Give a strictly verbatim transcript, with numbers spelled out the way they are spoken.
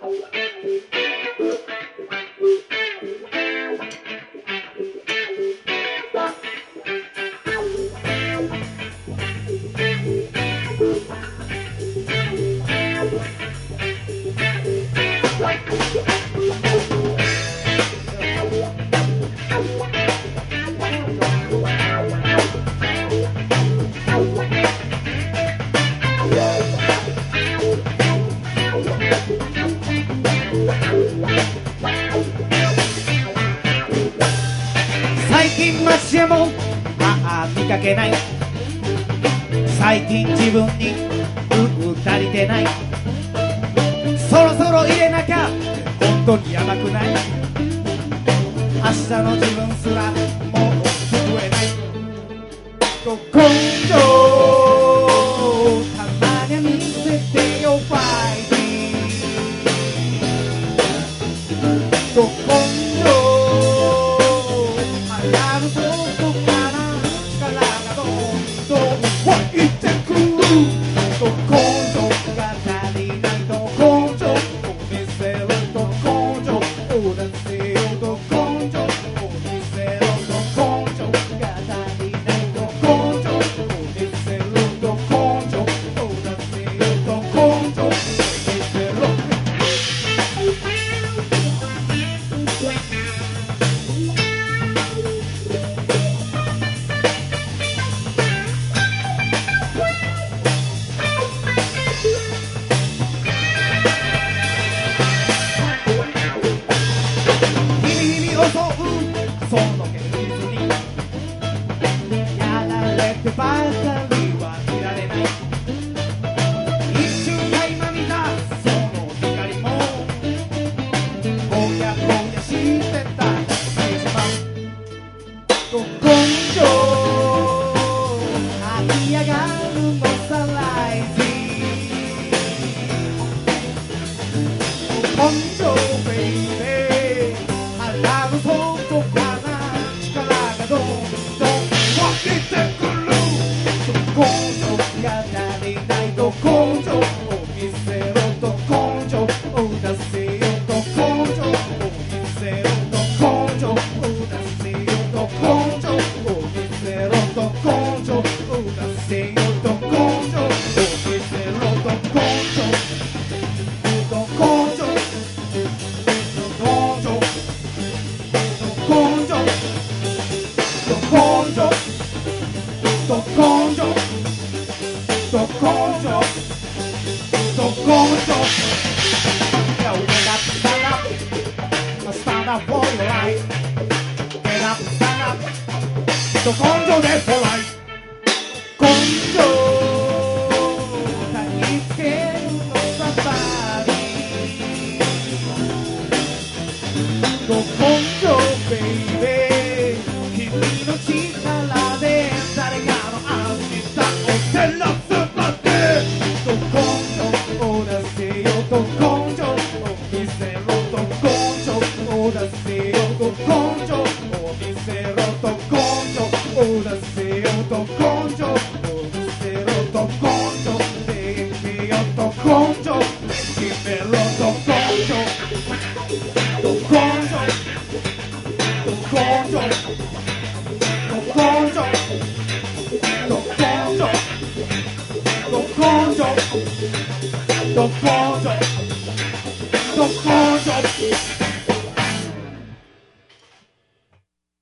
最近街へもああ見かけない。最近自分に運足りてない。そろそろ入れなきゃ本当にやばくない。明日の自分すらもう救えない。ど根性たまには見せてよファイティング。ど根性ある外から力がどんどん湧いてくる。ど根性が足りない。ど根性を見せろ。ど根性を出せよ。ど根性を見せろ。ど根性が足りない。ど根性を見せろ。ど根性を出せよ。ど根性を見せろ。その現実にやられてばかりはいられない。一瞬垣間見たその光もぼやぼやしてたら消えちまう。ど根性這い上がるのさライジン。ど根性ベイベー腹の底からどんどん湧いてくる。ど根性が足りない。ど根性を見せろ。ど根性を出せよ。ど根性を見せろ。ど根性を出せよ。ど根性を見せろ。ど根性を出せよ。ど根性を見せろ。ど根性ど根性ど根性ど根性ど根性ど根性ど根性ど根性 Yo, get up, stand up Stand up for your life Get up, stand up ど根性で for life 根性焚きつけるのさバディど根性 baby君の力で誰かの明日を照らすまでど根性を出せよど根性を見せろど根性を出せよど根性を見せろど根性を出せよど根性を見せろど根性でいけよど根性決めろど根性ど根性ど根性ど根性ど根性ど根性ど根性ど根性